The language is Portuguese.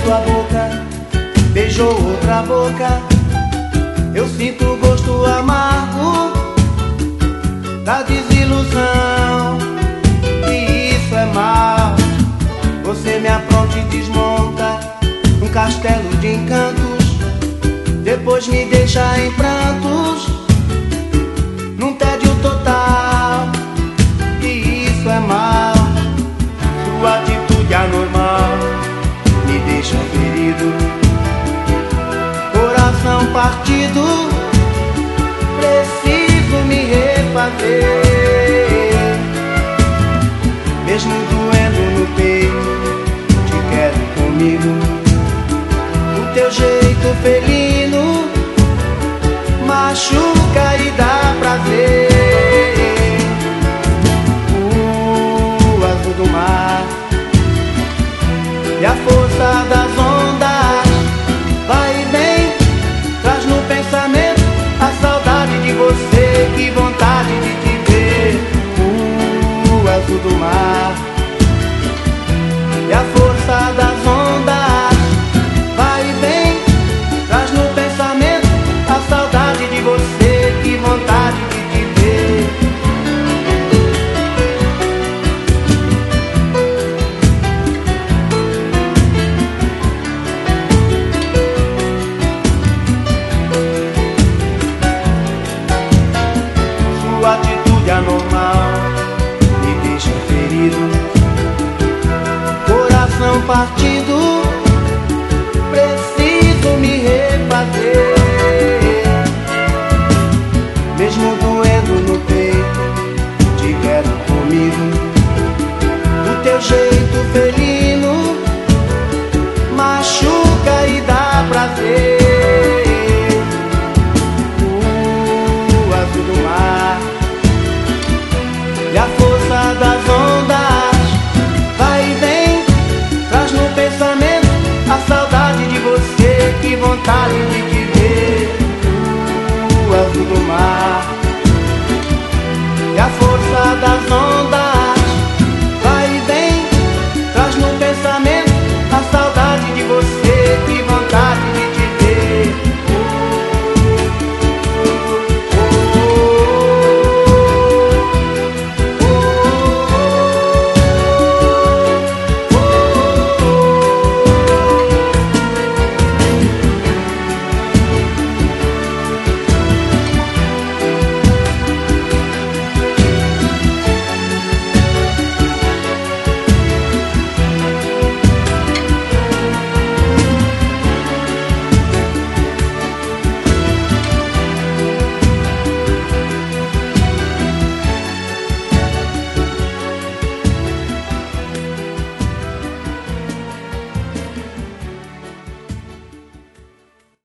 sua boca, beijou outra boca. Eu sinto o gosto amargo da desilusão, e isso é mal. Você me apronta e desmonta um castelo de encantos, depois me deixa em prantos, num tédio total, e isso é mal. Sua atitude anormal me deixa ferido, coração partido, preciso me refazer. Mesmo doendo no peito, te quero comigo. O teu jeito felino machuca e dá prazer. O azul do mar e a força da